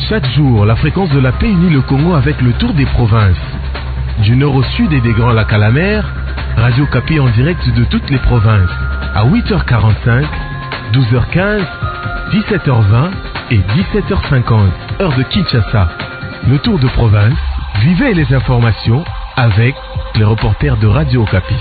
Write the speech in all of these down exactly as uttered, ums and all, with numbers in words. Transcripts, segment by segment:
Chaque jour, la fréquence de la paix unit le Congo avec le tour des provinces. Du nord au sud et des Grands Lacs à la mer, Radio Okapi en direct de toutes les provinces. À huit heures quarante-cinq, douze heures quinze, dix-sept heures vingt et dix-sept heures cinquante, heure de Kinshasa. Le tour de province, vivez les informations avec les reporters de Radio Okapi.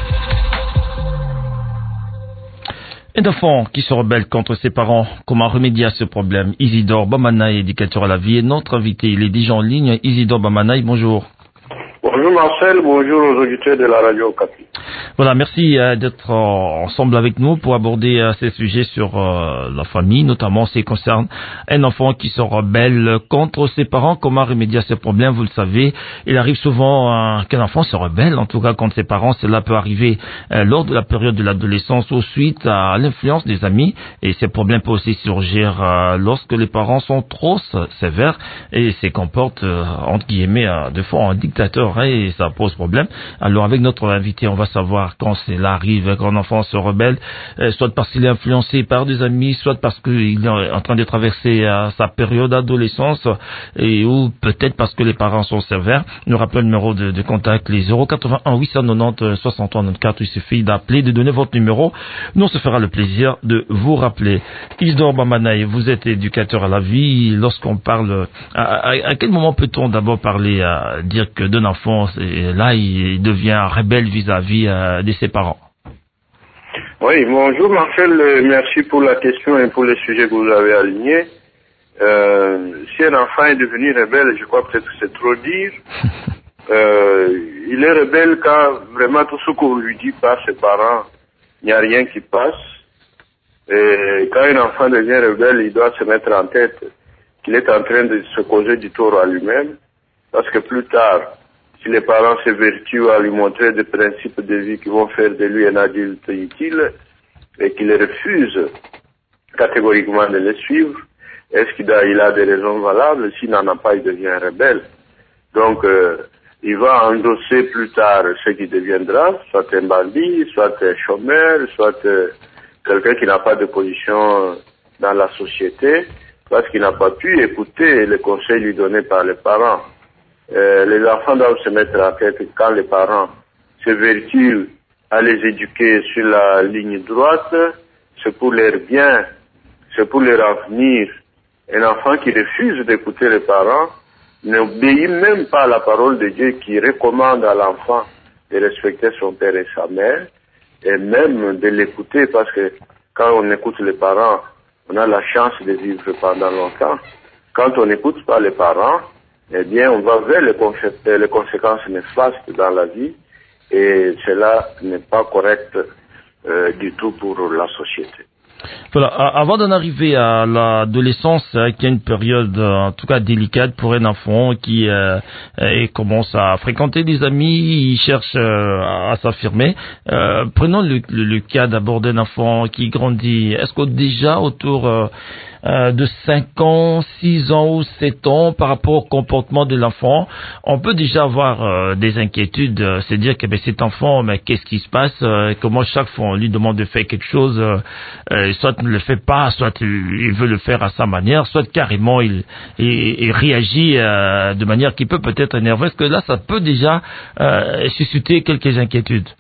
Un enfant qui se rebelle contre ses parents, comment remédier à ce problème? Isidore Bamanaï, éducateur à la vie, est notre invité. Il est déjà en ligne. Isidore Bamanaï, bonjour. Bonjour Marcel, bonjour aux auditeurs de la radio Okapi. Voilà, merci euh, d'être euh, ensemble avec nous pour aborder euh, ces sujets sur euh, la famille, notamment ce qui concerne un enfant qui se rebelle contre ses parents. Comment remédier à ce problème? Vous le savez, il arrive souvent euh, qu'un enfant se rebelle, en tout cas contre ses parents. Cela peut arriver euh, lors de la période de l'adolescence ou suite à l'influence des amis. Et ces problèmes peuvent aussi surgir euh, lorsque les parents sont trop sévères et se comportent, euh, entre guillemets, euh, de fois en dictateur. Et ça pose problème. Alors avec notre invité, on va savoir quand cela arrive, quand un enfant se rebelle, euh, soit parce qu'il est influencé par des amis, soit parce qu'il est en train de traverser euh, sa période d'adolescence, et ou peut-être parce que les parents sont sévères. Nous rappelons le numéro de, de contact, les zéro quatre-vingt-un huit cent quatre-vingt-dix soixante-trois quatre-vingt-quatre. Il suffit d'appeler, de donner votre numéro. Nous, on se fera le plaisir de vous rappeler. Isidore Bamanaï, vous êtes éducateur à la vie. Lorsqu'on parle, à, à, à quel moment peut-on d'abord parler, à dire que d'un enfant, et là, il devient rebelle vis-à-vis euh, de ses parents? Oui, bonjour Marcel, merci pour la question et pour les sujets que vous avez alignés. Euh, si un enfant est devenu rebelle, je crois peut-être que c'est trop dire. euh, il est rebelle quand vraiment tout ce qu'on lui dit par ses parents, il n'y a rien qui passe. Et quand un enfant devient rebelle, il doit se mettre en tête qu'il est en train de se causer du tort à lui-même, parce que plus tard, si les parents s'évertuent à lui montrer des principes de vie qui vont faire de lui un adulte utile et qu'il refuse catégoriquement de les suivre, est-ce qu'il a, il a des raisons valables? S'il n'en a pas, il devient rebelle. Donc, euh, il va endosser plus tard ce qui deviendra, soit un bandit, soit un chômeur, soit euh, quelqu'un qui n'a pas de position dans la société, parce qu'il n'a pas pu écouter les conseils lui donnés par les parents. Euh, les enfants doivent se mettre en tête que quand les parents s'évertuent à les éduquer sur la ligne droite, c'est pour leur bien, c'est pour leur avenir. Un enfant qui refuse d'écouter les parents n'obéit même pas à la parole de Dieu qui recommande à l'enfant de respecter son père et sa mère, et même de l'écouter, parce que quand on écoute les parents, on a la chance de vivre pendant longtemps. Quand on n'écoute pas les parents, eh bien, on va vers les, les conséquences néfastes dans la vie, et cela n'est pas correct euh, du tout pour la société. Voilà, avant d'en arriver à l'adolescence, hein, qui est une période en tout cas délicate pour un enfant qui euh, commence à fréquenter des amis, il cherche euh, à, à s'affirmer. Euh, prenons le, le, le cas d'abord d'un enfant qui grandit. Est-ce que déjà autour euh, euh, de cinq ans, six ans ou sept ans, par rapport au comportement de l'enfant, on peut déjà avoir euh, des inquiétudes, euh, c'est dire que ben, cet enfant, mais qu'est-ce qui se passe, euh, comment chaque fois on lui demande de faire quelque chose, euh, euh, soit ne le fait pas, soit il veut le faire à sa manière, soit carrément il, il, il réagit euh, de manière qui peut peut-être énerver. Est-ce que là, ça peut déjà euh, susciter quelques inquiétudes?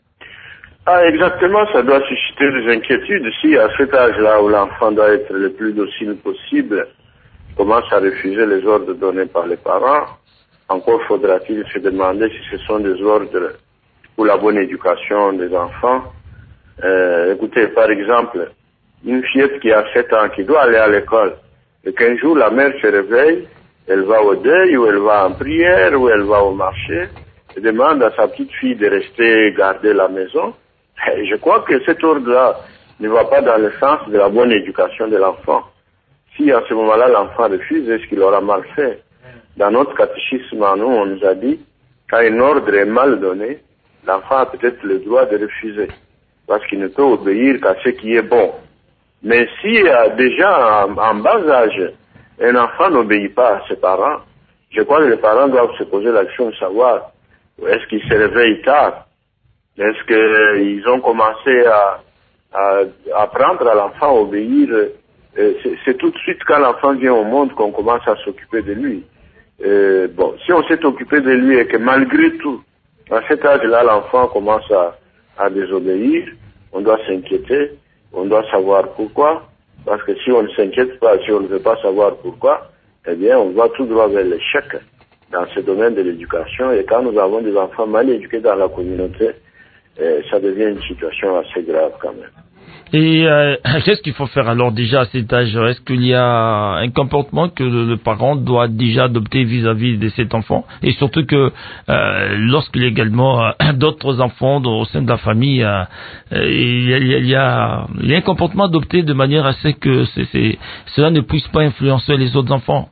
Ah, exactement, ça doit susciter des inquiétudes. Si à cet âge-là où l'enfant doit être le plus docile possible, commence à refuser les ordres donnés par les parents, encore faudra-t-il se demander si ce sont des ordres pour la bonne éducation des enfants. Euh, écoutez, par exemple, une fillette qui a sept ans, qui doit aller à l'école, et qu'un jour la mère se réveille, elle va au deuil, ou elle va en prière, ou elle va au marché, et demande à sa petite fille de rester garder la maison. Et je crois que cet ordre-là ne va pas dans le sens de la bonne éducation de l'enfant. Si à ce moment-là l'enfant refuse, est-ce qu'il aura mal fait? Dans notre catéchisme, nous, on nous a dit, quand un ordre est mal donné, l'enfant a peut-être le droit de refuser, parce qu'il ne peut obéir qu'à ce qui est bon. Mais si euh, déjà en, en bas âge, un enfant n'obéit pas à ses parents, je crois que les parents doivent se poser la question de savoir, est-ce qu'ils se réveillent tard? Est-ce qu'ils ont commencé à, à apprendre à l'enfant à obéir euh, c'est, c'est tout de suite quand l'enfant vient au monde qu'on commence à s'occuper de lui. Euh, bon, si on s'est occupé de lui et que malgré tout, à cet âge-là, l'enfant commence à, à désobéir, on doit s'inquiéter, on doit savoir pourquoi, parce que si on ne s'inquiète pas, si on ne veut pas savoir pourquoi, eh bien, on va tout droit vers l'échec dans ce domaine de l'éducation. Et quand nous avons des enfants mal éduqués dans la communauté, eh, ça devient une situation assez grave quand même. Et euh, qu'est-ce qu'il faut faire alors déjà à cet âge? Est-ce qu'il y a un comportement que le, le parent doit déjà adopter vis-à-vis de cet enfant? Et surtout que euh, lorsqu'il y a également euh, d'autres enfants au sein de la famille, euh, il, y a, il, y a, il y a un comportement adopté de manière à ce que c'est, c'est, cela ne puisse pas influencer les autres enfants.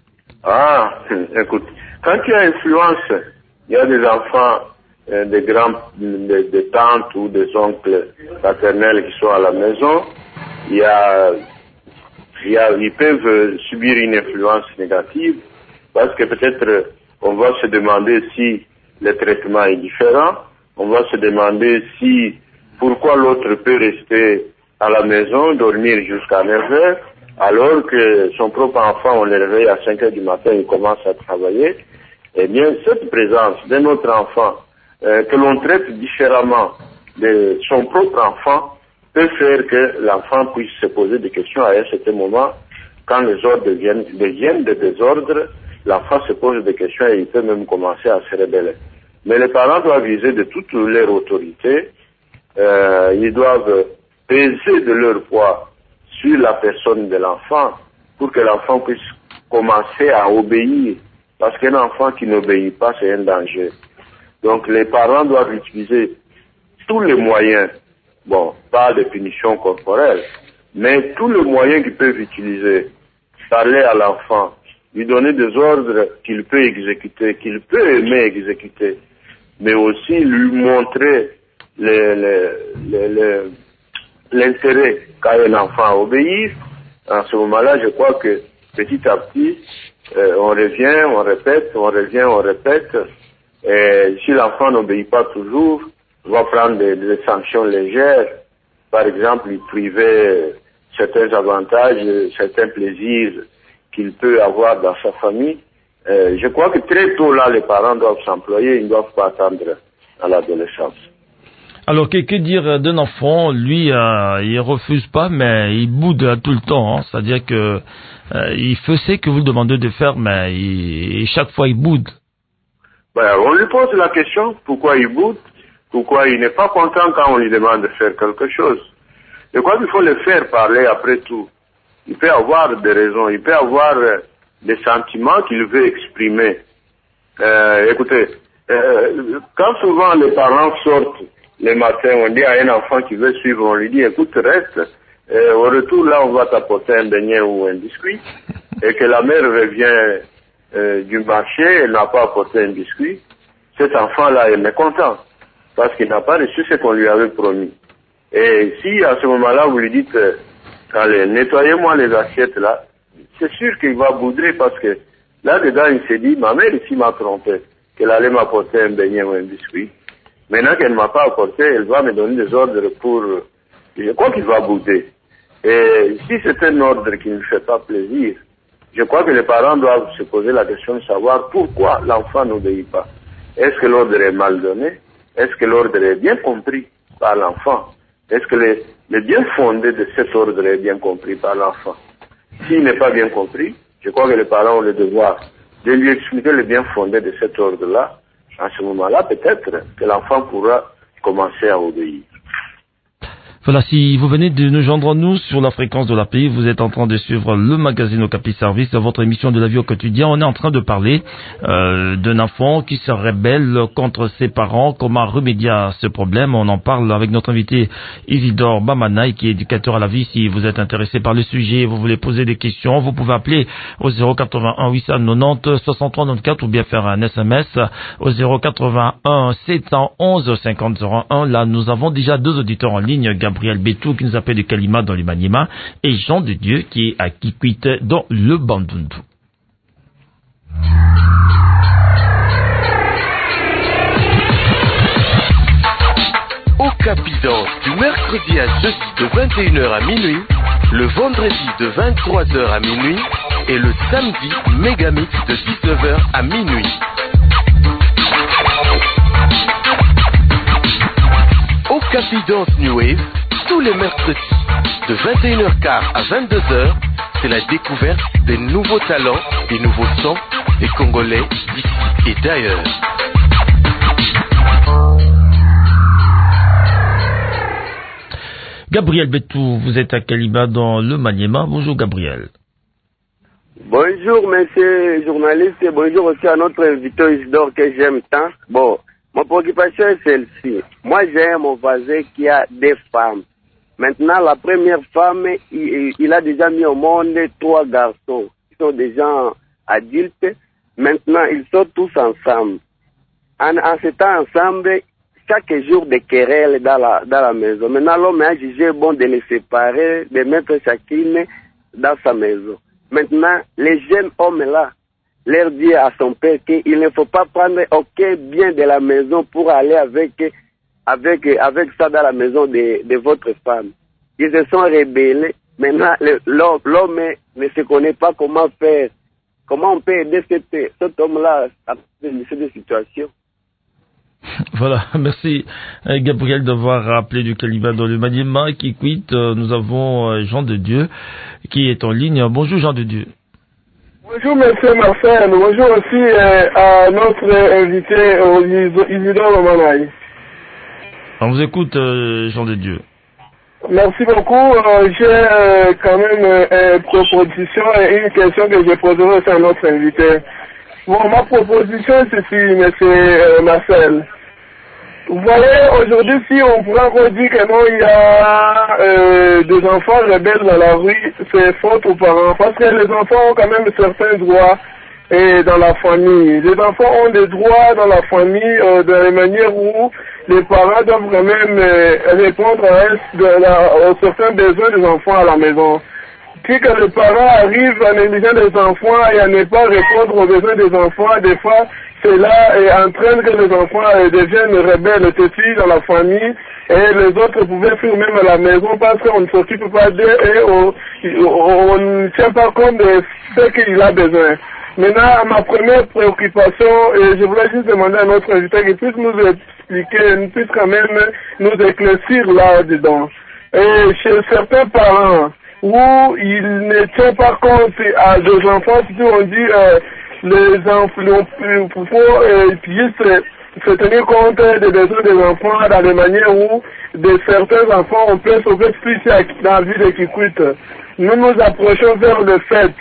Ah, écoute, quand il y a influence, il y a des enfants, euh, des grands, des, des tantes ou des oncles paternels qui sont à la maison, il y a, il y a, ils peuvent subir une influence négative parce que peut-être on va se demander si le traitement est différent, on va se demander si, pourquoi l'autre peut rester à la maison, dormir jusqu'à neuf heures, alors que son propre enfant, on le réveille à cinq heures du matin, il commence à travailler. Eh bien, cette présence d'un autre enfant, euh, que l'on traite différemment de son propre enfant, peut faire que l'enfant puisse se poser des questions à un certain moment. Quand les ordres deviennent, deviennent des désordres, l'enfant se pose des questions et il peut même commencer à se rebeller. Mais les parents doivent viser de toute leur autorité, euh, ils doivent peser de leur poids sur la personne de l'enfant pour que l'enfant puisse commencer à obéir. Parce qu'un enfant qui n'obéit pas, c'est un danger. Donc les parents doivent utiliser tous les moyens, bon, pas de punition corporelle, mais tous les moyens qu'ils peuvent utiliser, parler à l'enfant, lui donner des ordres qu'il peut exécuter, qu'il peut aimer exécuter, mais aussi lui montrer les, les, les, les, l'intérêt qu'a un enfant à obéir. En ce moment-là, je crois que petit à petit, euh, on revient, on répète, on revient, on répète. Et si l'enfant n'obéit pas toujours, on va prendre des, des sanctions légères. Par exemple, lui priver certains avantages, certains plaisirs qu'il peut avoir dans sa famille. Euh, je crois que très tôt là, les parents doivent s'employer, ils ne doivent pas attendre à l'adolescence. Alors, que, que dire d'un enfant? Lui, euh, il refuse pas, mais il boude tout le temps. Hein. C'est-à-dire que euh, il fait ce que vous le demandez de faire, mais il, chaque fois il boude. Ben, on lui pose la question, pourquoi il boude, pourquoi il n'est pas content quand on lui demande de faire quelque chose. Je crois qu'il faut le faire parler après tout. Il peut avoir des raisons, il peut avoir euh, des sentiments qu'il veut exprimer. Euh, écoutez, euh, quand souvent les parents sortent le matin, on dit à un enfant qui veut suivre, on lui dit, écoute, reste, euh, au retour là, on va t'apporter un beignet ou un biscuit, et que la mère revient euh, du marché, elle n'a pas apporté un biscuit, cet enfant-là est mécontent, parce qu'il n'a pas reçu ce qu'on lui avait promis. Et si à ce moment-là, vous lui dites, euh, allez, nettoyez-moi les assiettes là, c'est sûr qu'il va bouder, parce que là-dedans, il s'est dit, ma mère ici m'a trompé, qu'elle allait m'apporter un beignet ou un biscuit. Maintenant qu'elle ne m'a pas apporté, elle va me donner des ordres pour... Je crois qu'il va bouder. Et si c'est un ordre qui ne lui fait pas plaisir, je crois que les parents doivent se poser la question de savoir pourquoi l'enfant n'obéit pas. Est-ce que l'ordre est mal donné? Est-ce que l'ordre est bien compris par l'enfant? Est-ce que le, le bien fondé de cet ordre est bien compris par l'enfant? S'il n'est pas bien compris, je crois que les parents ont le devoir de lui expliquer le bien fondé de cet ordre-là. À ce moment-là, peut-être que l'enfant pourra commencer à obéir. Voilà, si vous venez de nous joindre nous sur la fréquence de l'A P I, vous êtes en train de suivre le magazine Okapi Service, votre émission de la vie au quotidien. On est en train de parler euh, d'un enfant qui se rebelle contre ses parents. Comment remédier à ce problème? On en parle avec notre invité Isidore Bamanaï, qui est éducateur à la vie. Si vous êtes intéressé par le sujet, vous voulez poser des questions, vous pouvez appeler au zéro quatre-vingt-un huit cent quatre-vingt-dix soixante-trois quatre-vingt-quatorze ou bien faire un S M S au zéro quatre-vingt-un sept cent onze cinquante zéro un. Là, nous avons déjà deux auditeurs en ligne, Gabriel Bétou qui nous appelle de Kalima dans le Maniema et Jean de Dieu qui est à Kikwit dans le Bandundu. Okapi danse du mercredi à jeudi de vingt et une heures à minuit le vendredi de vingt-trois heures à minuit et le samedi Megamix de dix-neuf heures à minuit. Okapi Dance New Wave, tous les mercredis, de vingt et une heures quinze à vingt-deux heures, c'est la découverte des nouveaux talents, des nouveaux sons, des Congolais d'ici et d'ailleurs. Gabriel Betou, vous êtes à Kaliba dans le Maniema. Bonjour Gabriel. Bonjour monsieur journaliste et bonjour aussi à notre invité Isidore que j'aime tant. Bon, ma préoccupation est celle-ci. Moi j'ai mon voisin qui a des femmes. Maintenant la première femme, il, il a déjà mis au monde trois garçons. Ils sont des gens adultes. Maintenant ils sont tous ensemble. En, en étant ensemble, chaque jour des querelles dans la, dans la maison. Maintenant l'homme a jugé bon de les séparer, de mettre chacune dans sa maison. Maintenant, les jeunes hommes-là, leur dit à son père qu'il ne faut pas prendre aucun bien de la maison pour aller avec, avec, avec ça dans la maison de, de votre femme. Ils se sont rebellés. Maintenant, l'homme, l'homme ne se connaît pas comment faire. Comment on peut aider cet, cet homme-là à cette situation. Voilà, merci Gabriel d'avoir rappelé du Kaliba dans le Maniema qui quitte. Nous avons Jean de Dieu qui est en ligne. Bonjour Jean de Dieu. Bonjour monsieur Marcel, bonjour aussi euh, à notre invité Isidore Omanaï. On vous écoute euh, Jean de Dieu. Merci beaucoup. Euh, j'ai euh, quand même euh, une proposition et une question que je poserai aussi à notre invité. Bon, ma proposition est ceci, monsieur euh, Marcel. Vous voyez, aujourd'hui, si on pourrait encore dire que non, il y a euh, des enfants rebelles dans la rue, c'est faute aux parents. Parce que les enfants ont quand même certains droits et dans la famille. Les enfants ont des droits dans la famille euh, de la manière où les parents doivent quand même euh, répondre à, de la, à certains besoins des enfants à la maison. Si que le parent arrive en négligeant les enfants et à ne pas répondre aux besoins des enfants, des fois, cela entraîne que les enfants deviennent rebelles, têtus dans la famille, et les autres pouvaient fuir même à la maison parce qu'on ne s'occupe pas d'eux et on, on ne tient pas compte de ce qu'il a besoin. Maintenant, ma première préoccupation, et je voulais juste demander à notre invité qu'il puisse nous expliquer, qu'il puisse quand même nous éclaircir là-dedans. Et chez certains parents, où ils ne tiennent pas compte à des enfants, si on dit euh, les enfants, il faut euh, juste se tenir compte des besoins des enfants dans les manières où de certains enfants on peut sauver plus dans la vie de Kikwit. Nous nous approchons vers le fait.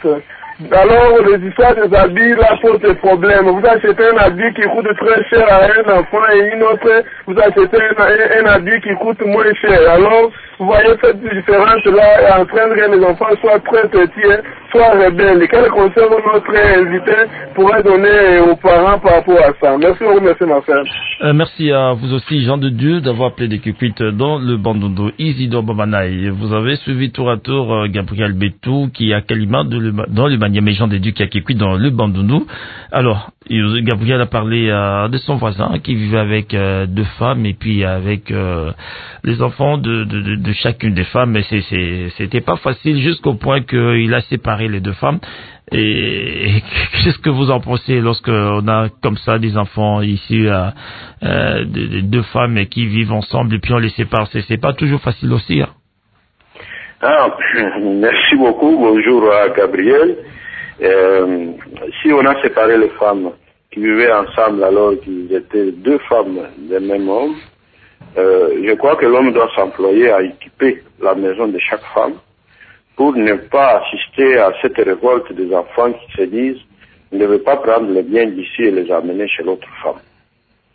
Alors, les histoires des habits, là, posent des problèmes. Vous achetez un habit qui coûte très cher à un enfant et une autre, vous achetez un, un, un habit qui coûte moins cher. Alors, vous voyez cette différence-là entraîne que les enfants soient très petits, soient rebelles. Quel conseil notre invité pourrait donner aux parents par rapport à ça? Merci beaucoup, merci Marcel. Euh, merci à vous aussi, Jean de Dieu, d'avoir appelé des Kikwit dans le Bandundu. Isidore Omanaï. Vous avez suivi tour à tour euh, Gabriel Betou qui est à Kalima de le, dans le Maniema, Jean de Dieu qui est à Kikwit dans le Bandundu. Alors, Gabriel a parlé euh, de son voisin qui vivait avec euh, deux femmes et puis avec euh, les enfants de, de, de, de chacune des femmes, mais c'est, c'est, c'était pas facile jusqu'au point qu'il a séparé les deux femmes. Et, et qu'est-ce que vous en pensez lorsque on a comme ça des enfants ici, euh, euh, de, de deux femmes qui vivent ensemble et puis on les sépare? C'est, c'est pas toujours facile aussi. Hein? Ah, merci beaucoup. Bonjour à Gabriel. Euh, si on a séparé les femmes qui vivaient ensemble alors qu'ils étaient deux femmes d'un même homme, euh, je crois que l'homme doit s'employer à équiper la maison de chaque femme pour ne pas assister à cette révolte des enfants qui se disent « ne veut pas prendre les biens d'ici et les amener chez l'autre femme euh, ».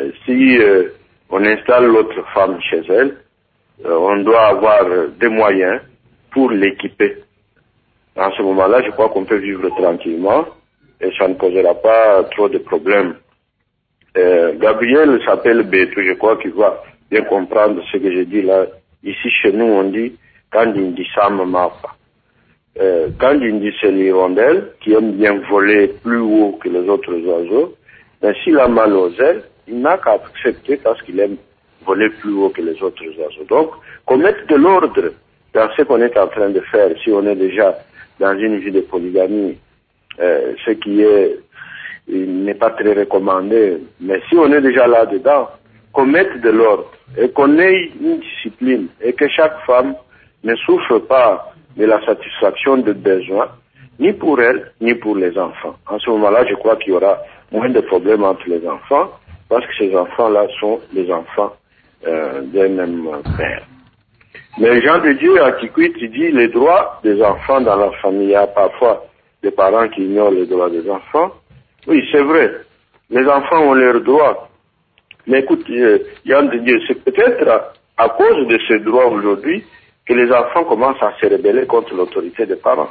Si euh, on installe l'autre femme chez elle, euh, on doit avoir des moyens pour l'équiper. En ce moment-là, je crois qu'on peut vivre tranquillement et ça ne posera pas trop de problèmes. Euh, Gabriel s'appelle Betou, je crois qu'il va bien comprendre ce que je dis là. Ici, chez nous, on dit « quand il dit Sam Mapa ». Quand il dit c'est l'hirondelle qui aime bien voler plus haut que les autres oiseaux, mais s'il a mal aux ailes, il n'a qu'à accepter parce qu'il aime voler plus haut que les autres oiseaux. Donc, qu'on mette de l'ordre dans ce qu'on est en train de faire, si on est déjà dans une vie de polygamie, euh, ce qui est, il n'est pas très recommandé, mais si on est déjà là-dedans, qu'on mette de l'ordre et qu'on ait une discipline et que chaque femme ne souffre pas de la satisfaction de besoins, ni pour elle, ni pour les enfants. En ce moment-là, je crois qu'il y aura moins de problèmes entre les enfants, parce que ces enfants-là sont les enfants euh, d'un même père. Mais les gens de Dieu, à Kikwit, il dit les droits des enfants dans la famille. Il y a parfois des parents qui ignorent les droits des enfants. Oui, c'est vrai. Les enfants ont leurs droits. Mais écoute, euh, Yann de Dieu, c'est peut-être à, à cause de ces droits aujourd'hui que les enfants commencent à se rebeller contre l'autorité des parents.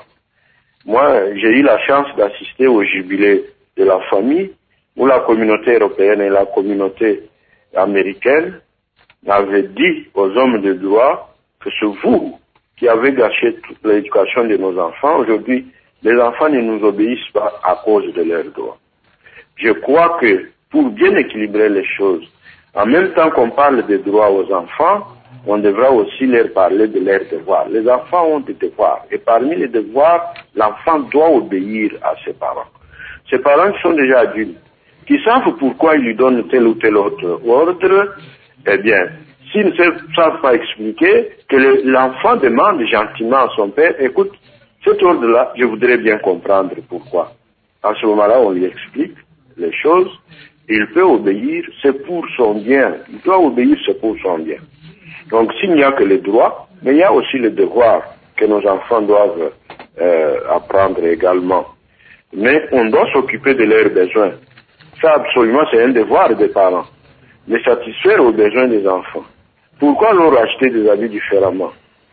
Moi, j'ai eu la chance d'assister au jubilé de la famille où la communauté européenne et la communauté américaine avaient dit aux hommes de droit que c'est vous qui avez gâché toute l'éducation de nos enfants. Aujourd'hui, les enfants ne nous obéissent pas à cause de leurs droits. Je crois que pour bien équilibrer les choses, en même temps qu'on parle des droits aux enfants, on devra aussi leur parler de leurs devoirs. Les enfants ont des devoirs. Et parmi les devoirs, l'enfant doit obéir à ses parents. Ses parents qui sont déjà adultes, qui savent pourquoi ils lui donnent tel ou tel autre ordre, eh bien, s'ils ne savent pas expliquer, que le, l'enfant demande gentiment à son père, écoute, cet ordre-là, je voudrais bien comprendre pourquoi. À ce moment-là, on lui explique les choses, il peut obéir, c'est pour son bien. Il doit obéir, c'est pour son bien. Donc, s'il n'y a que les droits, mais il y a aussi les devoirs que nos enfants doivent euh, apprendre également. Mais on doit s'occuper de leurs besoins. Ça, absolument, c'est un devoir des parents, de satisfaire aux besoins des enfants. Pourquoi leur acheter des habits différemment?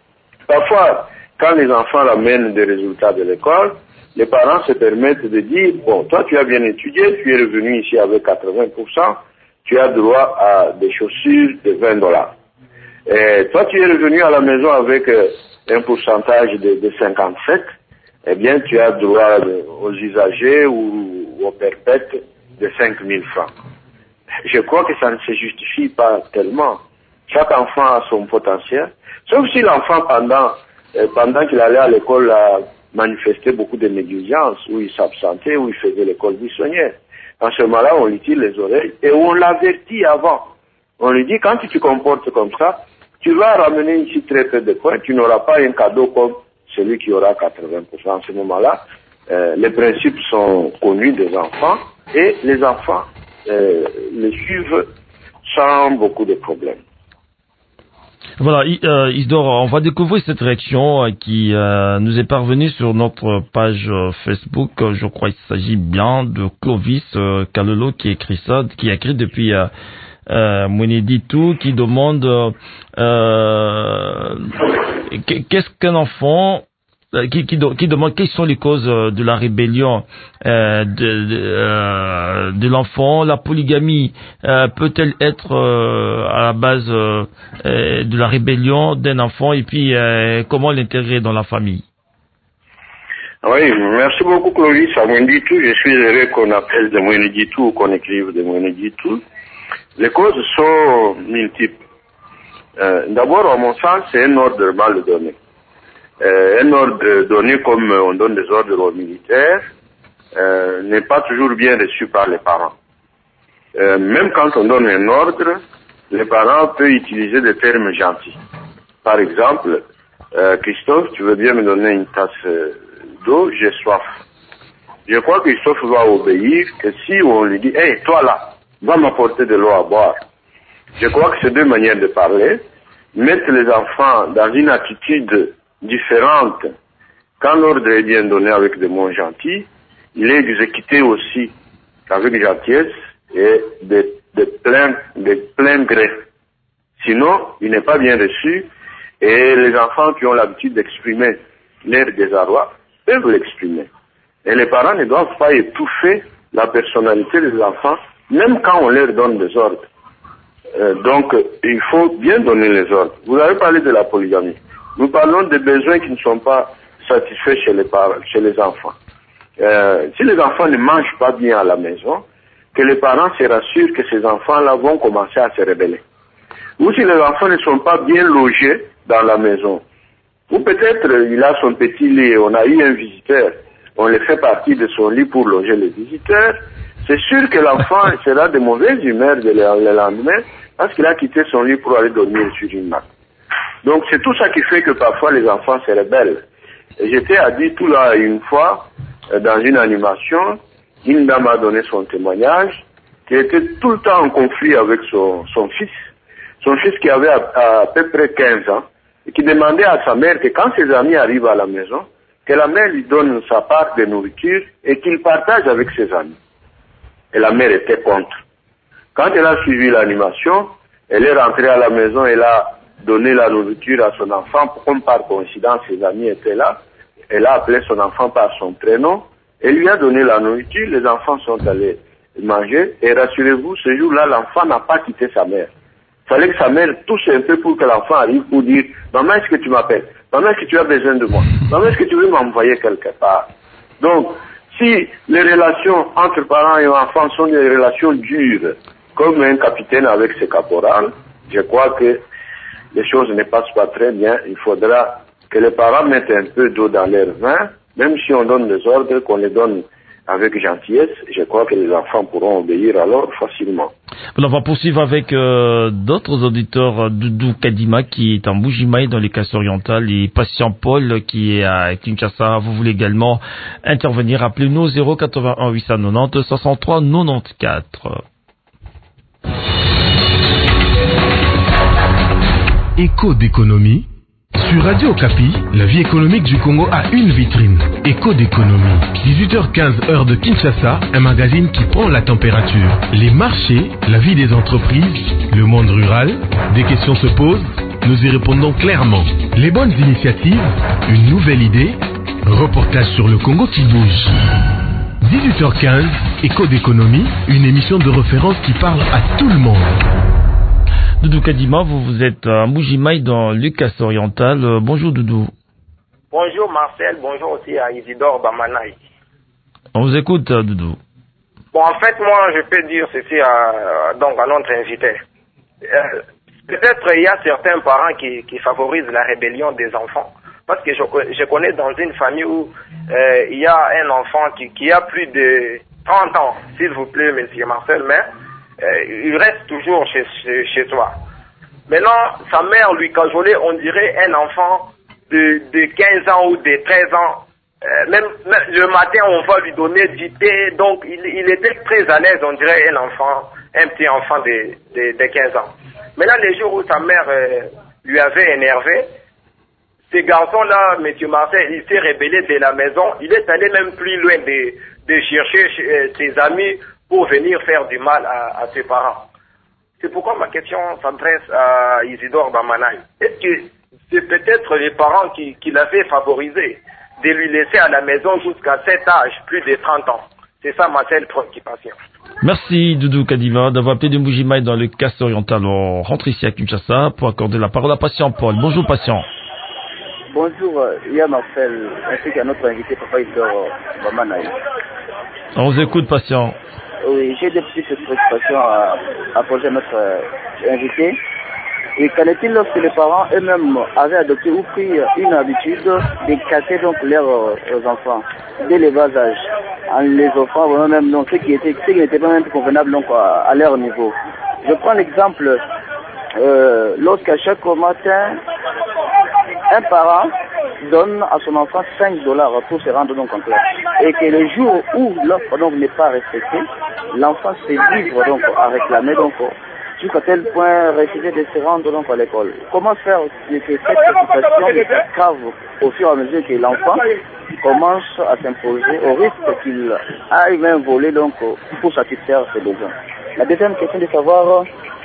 Parfois, quand les enfants ramènent des résultats de l'école, les parents se permettent de dire, bon, toi tu as bien étudié, tu es revenu ici avec quatre-vingts pour cent, tu as droit à des chaussures de vingt dollars. Et toi tu es revenu à la maison avec euh, un pourcentage de, de cinquante-sept, eh bien tu as droit de, aux usagers ou, ou aux perpètes de cinq mille francs. Je crois que ça ne se justifie pas tellement. Chaque enfant a son potentiel, sauf si l'enfant pendant, euh, pendant qu'il allait à l'école a manifesté beaucoup de négligence, où il s'absentait, où il faisait l'école buissonnière. En ce moment-là, on lui tire les oreilles et on l'avertit avant. On lui dit, quand tu te comportes comme ça, tu vas ramener ici très peu de points, tu n'auras pas un cadeau comme celui qui aura quatre-vingts pour cent. En ce moment-là, euh, les principes sont connus des enfants et les enfants euh, les suivent sans beaucoup de problèmes. Voilà, euh, Isidore, on va découvrir cette réaction euh, qui euh, nous est parvenue sur notre page euh, Facebook. Je crois qu'il s'agit bien de Clovis euh, Kalolo qui écrit ça, qui a écrit depuis euh, euh, Mweneditu, qui demande euh, euh, qu'est-ce qu'un enfant euh, qui, qui, qui demande quelles sont les causes de la rébellion euh, de, de, euh, de l'enfant. La polygamie euh, peut-elle être euh, à la base euh, euh, de la rébellion d'un enfant, et puis euh, comment l'intégrer dans la famille? Oui, merci beaucoup Clovis. À Mweneditu, je suis heureux qu'on appelle de Mweneditu ou qu'on écrive de Mweneditu. Les causes sont multiples. Euh, d'abord, à mon sens, c'est un ordre mal donné. Euh, un ordre donné comme on donne des ordres aux militaires euh, n'est pas toujours bien reçu par les parents. Euh, même quand on donne un ordre, les parents peuvent utiliser des termes gentils. Par exemple, euh, Christophe, tu veux bien me donner une tasse d'eau, j'ai soif. Je crois que Christophe va obéir que si on lui dit, hey, toi là, va m'apporter de l'eau à boire. Je crois que c'est deux manières de parler. Mettre les enfants dans une attitude différente. Quand l'ordre est bien donné avec des mots gentils, il est exécuté aussi avec gentillesse et de, de, plein, de plein gré. Sinon, il n'est pas bien reçu et les enfants qui ont l'habitude d'exprimer leur désarroi peuvent l'exprimer. Et les parents ne doivent pas étouffer la personnalité des enfants, même quand on leur donne des ordres. Euh, donc, il faut bien donner les ordres. Vous avez parlé de la polygamie. Nous parlons des besoins qui ne sont pas satisfaits chez les parents, chez les enfants. Euh, si les enfants ne mangent pas bien à la maison, que les parents se rassurent que ces enfants-là vont commencer à se rebeller. Ou si les enfants ne sont pas bien logés dans la maison, Ou peut-être il a son petit lit, on a eu un visiteur, on le fait partie de son lit pour loger le visiteur. C'est sûr que l'enfant sera de mauvaise humeur le lendemain parce qu'il a quitté son lit pour aller dormir sur une mat. Donc c'est tout ça qui fait que parfois les enfants se rebellent. Et j'étais à dit tout là une fois, dans une animation, une dame a donné son témoignage, qui était tout le temps en conflit avec son, son fils, son fils qui avait à, à peu près quinze ans, et qui demandait à sa mère que quand ses amis arrivent à la maison, que la mère lui donne sa part de nourriture et qu'il partage avec ses amis. Et la mère était contre. Quand elle a suivi l'animation, elle est rentrée à la maison, elle a donné la nourriture à son enfant, comme par coïncidence ses amis étaient là. Elle a appelé son enfant par son prénom, elle lui a donné la nourriture, les enfants sont allés manger, et rassurez-vous, ce jour-là, l'enfant n'a pas quitté sa mère. Il fallait que sa mère touche un peu pour que l'enfant arrive pour dire « Maman, est-ce que tu m'appelles? Maman, est-ce que tu as besoin de moi? Maman, est-ce que tu veux m'envoyer quelque part ?» Donc, si les relations entre parents et enfants sont des relations dures, comme un capitaine avec ses caporales, je crois que les choses ne passent pas très bien. Il faudra que les parents mettent un peu d'eau dans leur vin, même si on donne des ordres, qu'on les donne avec gentillesse, je crois que les enfants pourront obéir alors facilement. On va poursuivre avec euh, d'autres auditeurs. Doudou Kadima qui est en Mbuji-Mayi dans les Casses orientales et Patient Paul qui est à Kinshasa. Vous voulez également intervenir, appelez-nous au zéro quatre-vingt-un huit cent quatre-vingt-dix soixante-trois quatre-vingt-quatorze. Écho d'économie. Sur Radio Okapi, la vie économique du Congo a une vitrine. Écho d'économie. dix-huit heures quinze heure de Kinshasa, un magazine qui prend la température. Les marchés, la vie des entreprises, le monde rural, des questions se posent, nous y répondons clairement. Les bonnes initiatives, une nouvelle idée, reportage sur le Congo qui bouge. dix-huit heures quinze, Écho d'économie, une émission de référence qui parle à tout le monde. Doudou Kadima, vous, vous êtes à Mbuji-Mayi dans le Casse oriental. Euh, bonjour Doudou. Bonjour Marcel, bonjour aussi à Isidore Bamanaï. On vous écoute euh, Doudou. Bon, en fait, moi, je peux dire ceci à, donc, à notre invité. Euh, peut-être il y a certains parents qui, qui favorisent la rébellion des enfants. Parce que je, je connais dans une famille où euh, il y a un enfant qui, qui a plus de trente ans, s'il vous plaît, monsieur Marcel, mais Euh, il reste toujours chez, chez, chez toi. Maintenant, sa mère lui cajolait, on dirait, un enfant de, de quinze ans ou de treize ans. Euh, même, même le matin, on va lui donner du thé. Donc, il, il était très à l'aise, on dirait un enfant, un petit enfant de, de, de quinze ans. Maintenant, les jours où sa mère euh, lui avait énervé, ces garçons-là, monsieur Marcel, il s'est rébellé de la maison. Il est allé même plus loin de, de chercher euh, ses amis pour venir faire du mal à, à ses parents. C'est pourquoi ma question s'adresse à Isidore Bamanaï. Est-ce que c'est peut-être les parents qui, qui l'avaient favorisé de lui laisser à la maison jusqu'à cet âge, plus de trente ans? C'est ça ma seule préoccupation. Merci Doudou Kadima d'avoir appelé de Mbuji-Mayi dans le Casse oriental. On rentre ici à Kinshasa pour accorder la parole à Patient Paul. Bonjour Patient. Bonjour, il y a Marcel, ainsi qu'à notre invité, Papa Isidore Bamanaï. On vous écoute Patient. Oui, j'ai des petites préoccupations à, à poser à notre euh, invité. Et qu'en est-il lorsque les parents eux-mêmes avaient adopté ou pris une habitude de casser donc leurs euh, enfants dès le bas âge, en les offrant vraiment même donc ce qui était, ce qui n'était pas même convenable donc à, à leur niveau. Je prends l'exemple euh, lorsqu'à chaque matin un parent donne à son enfant cinq dollars pour se rendre donc en classe. Et que le jour où l'offre donc n'est pas respectée, l'enfant se livre donc à réclamer donc jusqu'à tel point refuser de se rendre donc à l'école. Comment faire que cette situation s'aggrave au fur et à mesure que l'enfant commence à s'imposer au risque qu'il aille même voler donc pour satisfaire ses besoins. La deuxième question est de savoir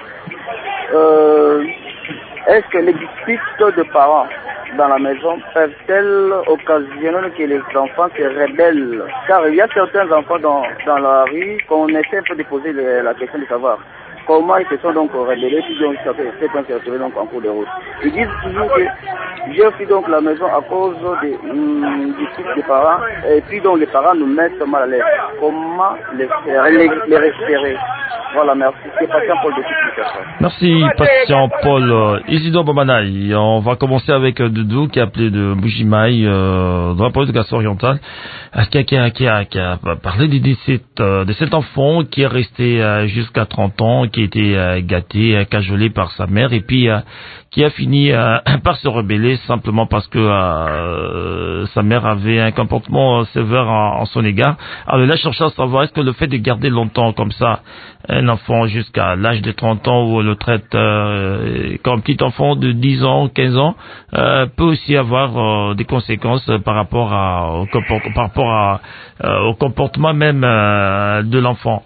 euh, est-ce que les disputes de parents dans la maison peuvent-elles occasionner que les enfants se rebellent? Car il y a certains enfants dans, dans la rue qu'on essaie un peu de poser le, la question de savoir comment ils se sont donc rebellés, puis donc ces points se retrouvent donc en cours de route. Ils disent toujours que j'ai fui donc la maison à cause des hum, disputes des parents, et puis donc les parents nous mettent mal à l'aise. Comment les, les, les récupérer? Voilà, merci. C'est Patient Paul de Explication. Merci, Patient Paul. Euh, Isidore Bamanaï, on va commencer avec euh, Doudou qui a appelé de Bujimaï, euh, dans la province de Gaston Oriental, euh, qui, a, qui, a, qui, a, qui a parlé de, de, cet, euh, de cet enfant qui est resté euh, jusqu'à trente ans, qui a été euh, gâté, euh, cajolé par sa mère, et puis euh, qui a fini euh, par se rebeller simplement parce que euh, sa mère avait un comportement euh, sévère en, en son égard. Alors là, cherchant à savoir, est-ce que le fait de garder longtemps comme ça un enfant jusqu'à l'âge de trente ans où on le traite euh, comme petit enfant de dix ans, quinze ans, euh, peut aussi avoir euh, des conséquences par rapport à, au, comport- par rapport à, euh, au comportement même euh, de l'enfant.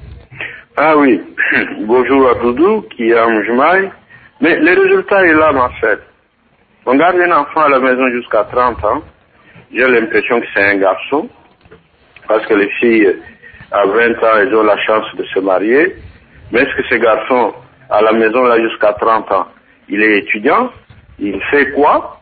Ah oui, bonjour à Doudou qui est à Moujimaï. Mais le résultat est là, ma fête. On garde un enfant à la maison jusqu'à trente ans. J'ai l'impression que c'est un garçon. Parce que les filles, à vingt ans, elles ont la chance de se marier. Mais est-ce que ce garçon, à la maison, là, jusqu'à trente ans, il est étudiant? Il fait quoi?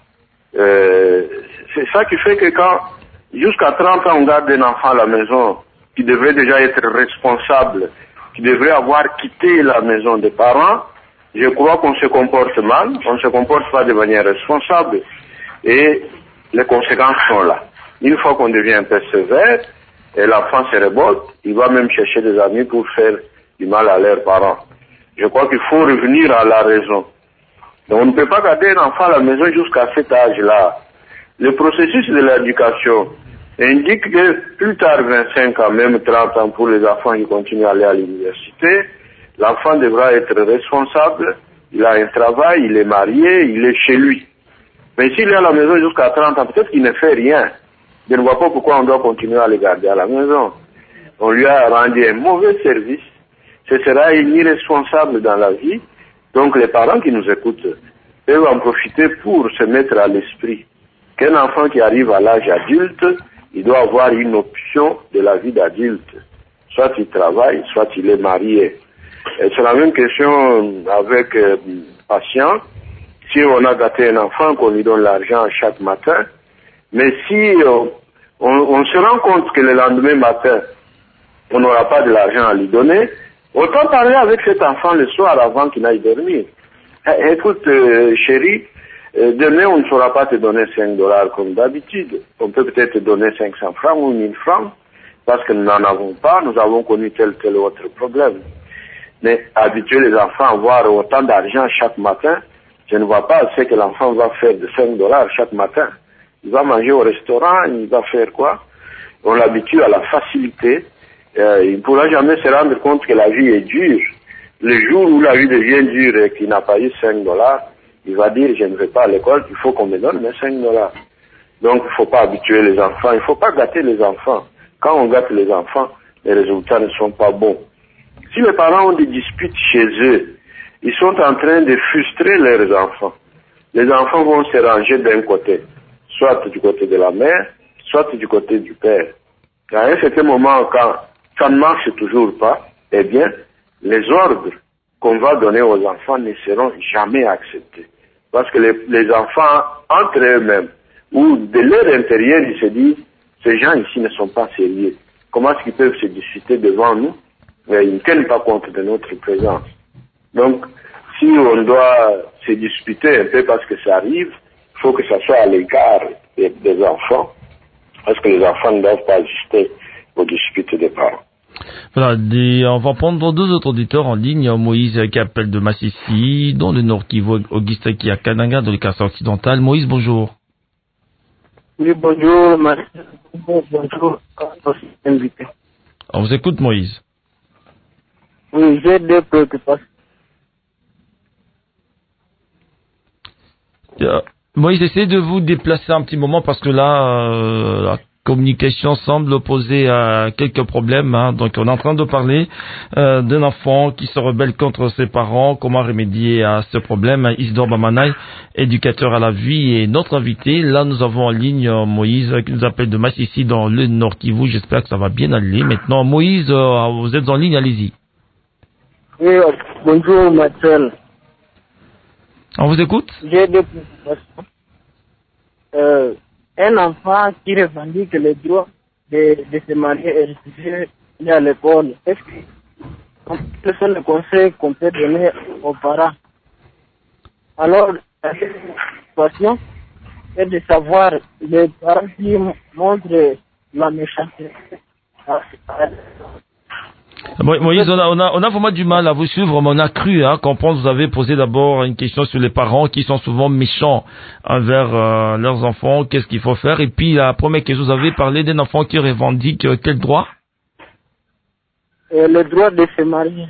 euh, C'est ça qui fait que quand, jusqu'à trente ans, on garde un enfant à la maison, qui devrait déjà être responsable, qui devrait avoir quitté la maison des parents, je crois qu'on se comporte mal, on ne se comporte pas de manière responsable. Et les conséquences sont là. Une fois qu'on devient un peu sévère, et l'enfant se révolte, il va même chercher des amis pour faire du mal à leurs parents. Je crois qu'il faut revenir à la raison. Donc on ne peut pas garder un enfant à la maison jusqu'à cet âge-là. Le processus de l'éducation indique que plus tard, vingt-cinq ans, même trente ans pour les enfants qui continuent à aller à l'université, l'enfant devra être responsable, il a un travail, il est marié, il est chez lui. Mais s'il est à la maison jusqu'à trente ans, peut-être qu'il ne fait rien. Je ne vois pas pourquoi on doit continuer à le garder à la maison. On lui a rendu un mauvais service. Ce sera un irresponsable dans la vie. Donc les parents qui nous écoutent peuvent en profiter pour se mettre à l'esprit qu'un enfant qui arrive à l'âge adulte, il doit avoir une option de la vie d'adulte. Soit il travaille, soit il est marié. Et c'est la même question avec euh, patient. Si on a gâté un enfant, qu'on lui donne l'argent chaque matin, mais si on, on, on se rend compte que le lendemain matin, on n'aura pas de l'argent à lui donner, autant parler avec cet enfant le soir avant qu'il aille dormir. Eh, écoute, euh, chérie, euh, demain on ne saura pas te donner cinq dollars comme d'habitude. On peut peut-être te donner cinq cents francs ou mille francs, parce que nous n'en avons pas, nous avons connu tel tel autre problème. Mais habituer les enfants à avoir autant d'argent chaque matin, je ne vois pas ce que l'enfant va faire de cinq dollars chaque matin. Il va manger au restaurant, il va faire quoi? On l'habitue à la facilité. Euh, il ne pourra jamais se rendre compte que la vie est dure. Le jour où la vie devient dure et qu'il n'a pas eu cinq dollars, il va dire je ne vais pas à l'école, il faut qu'on me donne mes cinq dollars. Donc il ne faut pas habituer les enfants, il ne faut pas gâter les enfants. Quand on gâte les enfants, les résultats ne sont pas bons. Si les parents ont des disputes chez eux, ils sont en train de frustrer leurs enfants. Les enfants vont se ranger d'un côté, soit du côté de la mère, soit du côté du père. À un certain moment, quand ça ne marche toujours pas, eh bien, les ordres qu'on va donner aux enfants ne seront jamais acceptés. Parce que les, les enfants, entre eux-mêmes, ou de leur intérieur, ils se disent, ces gens ici ne sont pas sérieux. Comment est-ce qu'ils peuvent se discuter devant nous? Mais ils ne tiennent pas compte de notre présence. Donc, si on doit se disputer un peu parce que ça arrive, il faut que ça soit à l'égard des, des enfants, parce que les enfants ne doivent pas assister aux disputes des parents. Voilà, des, on va prendre deux autres auditeurs en ligne. Moïse qui appelle de Massissi, dans le Nord Kivu, Augustin qui est à Kananga, dans le quartier occidental. Moïse, bonjour. Oui, bonjour, bonjour, invité. On vous écoute, Moïse. Oui, j'ai deux préoccupations. Euh, Moïse, essayez de vous déplacer un petit moment parce que là, euh, la communication semble poser euh, quelques problèmes. Hein. Donc, on est en train de parler euh, d'un enfant qui se rebelle contre ses parents. Comment remédier à ce problème? Isidore Bamanaï, éducateur à la vie, est notre invité. Là, nous avons en ligne euh, Moïse qui nous appelle de Massissi dans le Nord Kivu. J'espère que ça va bien aller. Maintenant, Moïse, euh, vous êtes en ligne, allez-y. Oui, bonjour, Marcel. On vous écoute? J'ai deux préoccupations. Euh, un enfant qui revendique le droit de, de se marier et de aller à l'école, est-ce quels sont les conseils qu'on peut donner aux parents? Alors, la situation est de savoir les parents qui montrent la méchanceté. Moïse, on a, on, a, on a vraiment du mal à vous suivre, mais on a cru hein, comprendre. Vous avez posé d'abord une question sur les parents qui sont souvent méchants envers euh, leurs enfants. Qu'est-ce qu'il faut faire? Et puis la première question, vous avez parlé d'un enfant qui revendique euh, quel droit? euh, Le droit de se marier.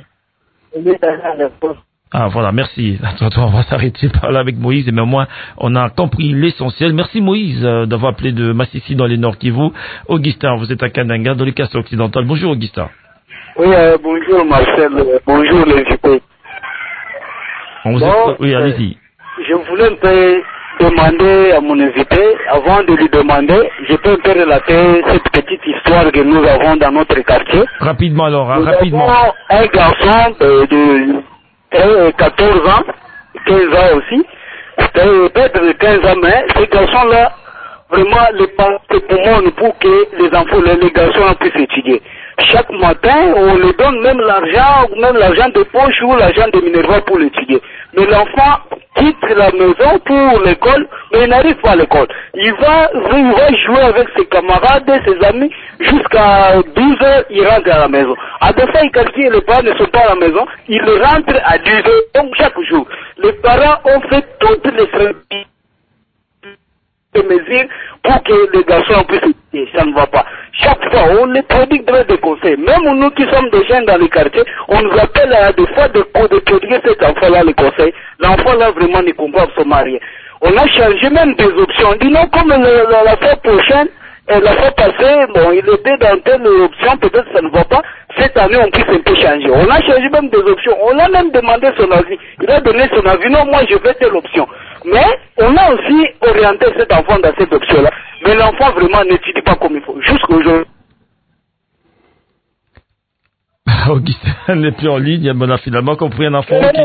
Ah voilà, merci. On va s'arrêter par là avec Moïse, mais au moins on a compris l'essentiel. Merci Moïse euh, d'avoir appelé de Massissi dans les Nord Kivu. Augustin, vous êtes à Kananga, dans le Kassai occidental. Bonjour Augustin. Oui, euh, bonjour Marcel, euh, bonjour les invités. On vous bon, est... Oui, allez-y. Euh, je voulais un peu demander à mon invité, avant de lui demander, je peux un peu relater cette petite histoire que nous avons dans notre quartier. Rapidement alors, hein, nous rapidement. avons un garçon de, de quatorze ans, quinze ans aussi, peut-être de quinze ans, mais ce garçon-là, vraiment, les parents commandent pour que les enfants, les, les garçons puissent étudier. Chaque matin, on leur donne même l'argent, même l'argent de poche ou l'argent de Minerva pour l'étudier. Mais l'enfant quitte la maison pour l'école, mais il n'arrive pas à l'école. Il va, il va jouer avec ses camarades, ses amis, jusqu'à douze heures, il rentre à la maison. À deux fois, il calcule, les parents ne sont pas à la maison, il rentre à dix heures, donc chaque jour. Les parents ont fait toutes les stratégies de mesures pour que les garçons puissent étudier. Ça ne va pas. Chaque fois, on les prodigue des conseils. Même nous qui sommes des jeunes dans les quartiers, on nous appelle à des fois de, de prodiguer cet enfant-là les conseils. L'enfant-là vraiment ne comprend absolument rien. On a changé même des options. On dit non, comme le, la, la fois prochaine, et la fois passée, bon, il était dans telle option, peut-être ça ne va pas. Cette année, on puisse un peu changer. On a changé même des options. On a même demandé son avis. Il a donné son avis. Non, moi, je veux telle option. Mais on a aussi orienté cet enfant dans cette option-là. Mais l'enfant, vraiment, n'étudie pas comme il faut. Jusqu'aujourd'hui. Augustin n'est plus en ligne, mais on a finalement compris un enfant qui...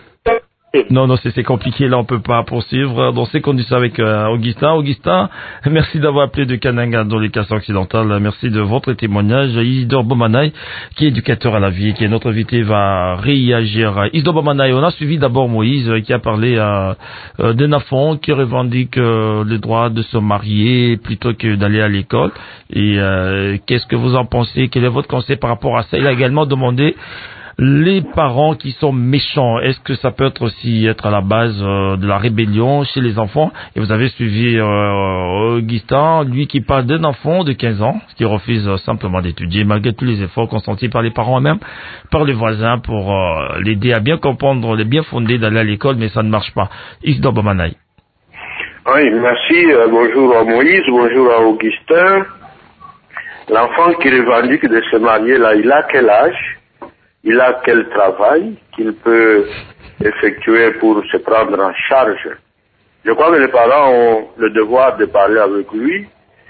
Non, non, c'est compliqué, là, on peut pas poursuivre. Donc, c'est conduit ça avec euh, Augustin. Augustin, merci d'avoir appelé de Kananga dans les Kassai occidental. Merci de votre témoignage. Isidore Bomanaï, qui est éducateur à la vie, qui est notre invité, va réagir. Isidore Bomanaï, on a suivi d'abord Moïse, qui a parlé euh, euh, d'un enfant qui revendique euh, le droit de se marier plutôt que d'aller à l'école. Et euh, qu'est-ce que vous en pensez? Quel est votre conseil par rapport à ça? Il a également demandé les parents qui sont méchants, est-ce que ça peut être aussi être à la base euh, de la rébellion chez les enfants? Et vous avez suivi euh, Augustin, lui qui parle d'un enfant de quinze ans, qui refuse euh, simplement d'étudier, malgré tous les efforts consentis par les parents eux-mêmes, par les voisins, pour euh, l'aider à bien comprendre les bien fondés d'aller à l'école, mais ça ne marche pas. Isidore Bomanaï. Oui, merci. Euh, bonjour à Moïse, bonjour à Augustin. L'enfant qui revendique de se marier, là, il a quel âge? Il a quel travail qu'il peut effectuer pour se prendre en charge? Je crois que les parents ont le devoir de parler avec lui,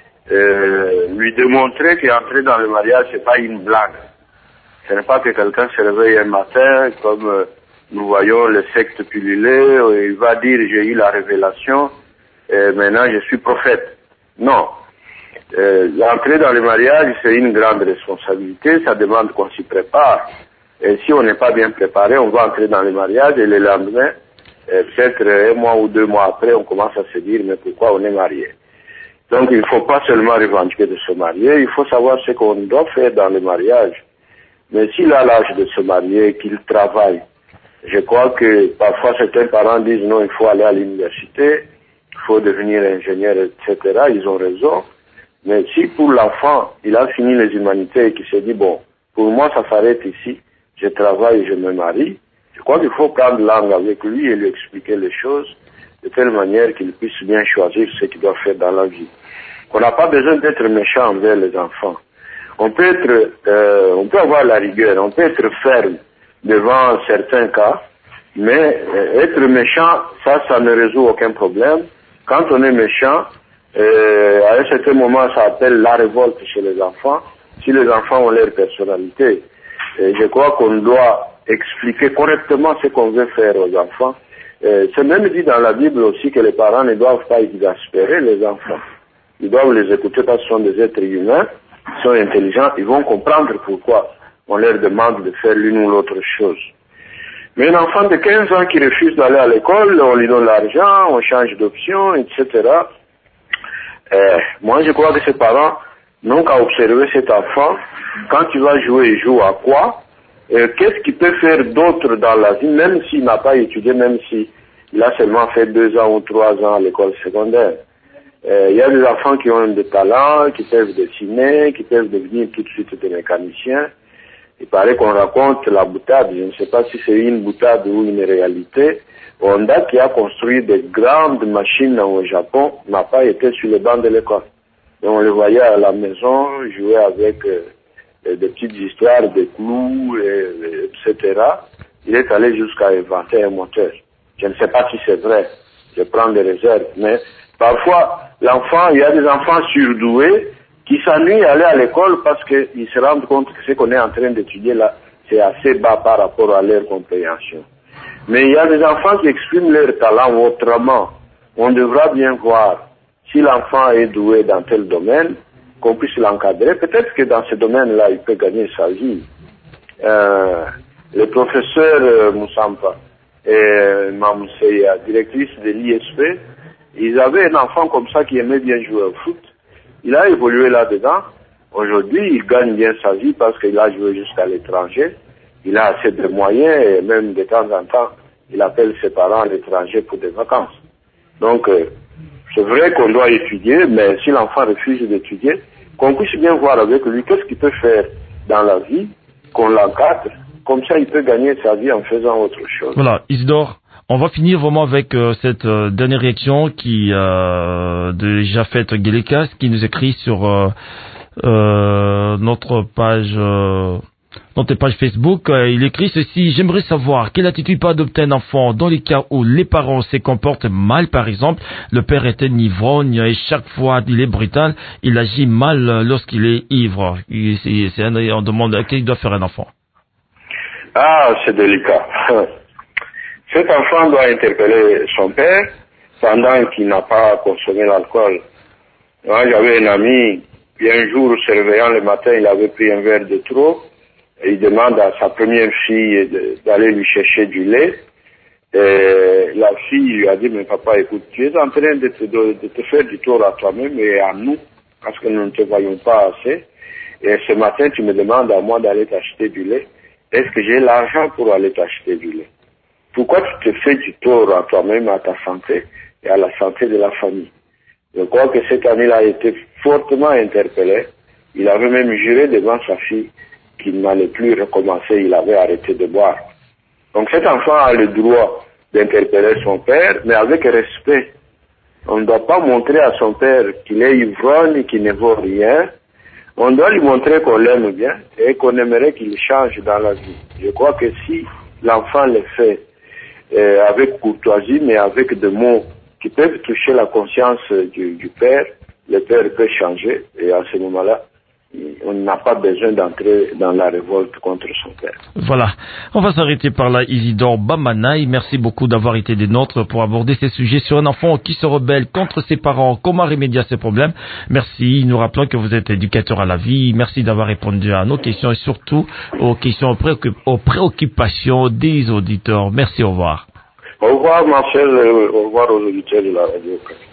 euh, lui démontrer qu'entrer dans le mariage, c'est pas une blague. Ce n'est pas que quelqu'un se réveille un matin, comme euh, nous voyons le secte pulluler, et il va dire j'ai eu la révélation, et maintenant je suis prophète. Non. Euh, l'entrée dans le mariage, c'est une grande responsabilité, ça demande qu'on s'y prépare. Et si on n'est pas bien préparé, on va entrer dans le mariage et le lendemain, euh, peut-être un mois ou deux mois après, on commence à se dire mais pourquoi on est marié? Donc il ne faut pas seulement revendiquer de se marier, il faut savoir ce qu'on doit faire dans le mariage. Mais s'il a l'âge de se marier, qu'il travaille, je crois que parfois certains parents disent non, il faut aller à l'université, il faut devenir ingénieur, et cetera. Ils ont raison. Mais si pour l'enfant, il a fini les humanités et qu'il se dit bon, pour moi ça s'arrête ici, je travaille et je me marie, je crois qu'il faut prendre langue avec lui et lui expliquer les choses de telle manière qu'il puisse bien choisir ce qu'il doit faire dans la vie. On n'a pas besoin d'être méchant envers les enfants. On peut être, euh, on peut avoir la rigueur, on peut être ferme devant certains cas, mais euh, être méchant, ça, ça ne résout aucun problème. Quand on est méchant, euh, à un certain moment, ça appelle la révolte chez les enfants, si les enfants ont leur personnalité. Et je crois qu'on doit expliquer correctement ce qu'on veut faire aux enfants. Euh, c'est même dit dans la Bible aussi que les parents ne doivent pas exaspérer les enfants. Ils doivent les écouter parce qu'ils sont des êtres humains, ils sont intelligents, ils vont comprendre pourquoi on leur demande de faire l'une ou l'autre chose. Mais un enfant de quinze ans qui refuse d'aller à l'école, on lui donne l'argent, on change d'option, et cetera. Euh, moi, je crois que ses parents n'ont qu'à observer cet enfant. Quand il va jouer, il joue à quoi? euh, Qu'est-ce qu'il peut faire d'autre dans la vie, même s'il n'a pas étudié, même s'il a seulement fait deux ans ou trois ans à l'école secondaire. Il euh, y a des enfants qui ont des talents, qui peuvent dessiner, qui peuvent devenir tout de suite des mécaniciens. Il paraît qu'on raconte la boutade, je ne sais pas si c'est une boutade ou une réalité. Honda, qui a construit des grandes machines au Japon, n'a pas été sur les bancs de l'école. Et on le voyait à la maison jouer avec euh, des petites histoires, des clous, et, et cetera. Il est allé jusqu'à inventer un moteur. Je ne sais pas si c'est vrai, je prends des réserves, mais parfois, l'enfant, il y a des enfants surdoués qui s'ennuient à aller à l'école parce qu'ils se rendent compte que ce qu'on est en train d'étudier là, c'est assez bas par rapport à leur compréhension. Mais il y a des enfants qui expriment leur talent autrement. On devra bien voir si l'enfant est doué dans tel domaine, qu'on puisse l'encadrer. Peut-être que dans ce domaine-là, il peut gagner sa vie. Euh, le professeur euh, Moussampa et Mamouseya, directrice de l'I S P, ils avaient un enfant comme ça qui aimait bien jouer au foot. Il a évolué là-dedans. Aujourd'hui, il gagne bien sa vie parce qu'il a joué jusqu'à l'étranger. Il a assez de moyens et même de temps en temps, il appelle ses parents à l'étranger pour des vacances. Donc, euh, c'est vrai qu'on doit étudier, mais si l'enfant refuse d'étudier, qu'on puisse bien voir avec lui qu'est-ce qu'il peut faire dans la vie, qu'on l'encadre. Comme ça, il peut gagner sa vie en faisant autre chose. Voilà, Isidore. On va finir vraiment avec euh, cette euh, dernière réaction qui euh, de Jafet Guélékas qui nous écrit sur euh, euh, notre page euh, notre page Facebook. Euh, il écrit ceci: j'aimerais savoir quelle attitude peut adopter un enfant dans les cas où les parents se comportent mal. Par exemple, le père est un ivrogne et chaque fois il est brutal, il agit mal lorsqu'il est ivre. C'est, c'est un, on demande qu'est-ce qu'il doit faire un enfant. Ah, c'est délicat. Cet enfant doit interpeller son père pendant qu'il n'a pas consommé l'alcool. Moi, j'avais un ami qui un jour, surveillant le matin, il avait pris un verre de trop et il demande à sa première fille de, d'aller lui chercher du lait. Et la fille lui a dit: mais papa, écoute, tu es en train de te, de, de te faire du tort à toi-même et à nous, parce que nous ne te voyons pas assez. Et ce matin, tu me demandes à moi d'aller t'acheter du lait. Est-ce que j'ai l'argent pour aller t'acheter du lait? Pourquoi tu te fais du tort à toi-même, à ta santé et à la santé de la famille? Je crois que cet ami-là a été fortement interpellé. Il avait même juré devant sa fille qu'il n'allait plus recommencer, il avait arrêté de boire. Donc cet enfant a le droit d'interpeller son père, mais avec respect. On ne doit pas montrer à son père qu'il est ivrogne, qu'il ne vaut rien. On doit lui montrer qu'on l'aime bien et qu'on aimerait qu'il change dans la vie. Je crois que si l'enfant le fait Euh, avec courtoisie, mais avec des mots qui peuvent toucher la conscience du, du père, le père peut changer, et à ce moment-là, on n'a pas besoin d'entrer dans la révolte contre son père. Voilà, on va s'arrêter par là. Isidore Bamanaï, merci beaucoup d'avoir été des nôtres pour aborder ces sujets sur un enfant qui se rebelle contre ses parents, comment remédier à ces problèmes. Merci, nous rappelons que vous êtes éducateur à la vie, merci d'avoir répondu à nos questions et surtout aux questions, aux, préoccup- aux préoccupations des auditeurs. Merci, au revoir. Au revoir Marcel, au revoir aux auditeurs de la radio.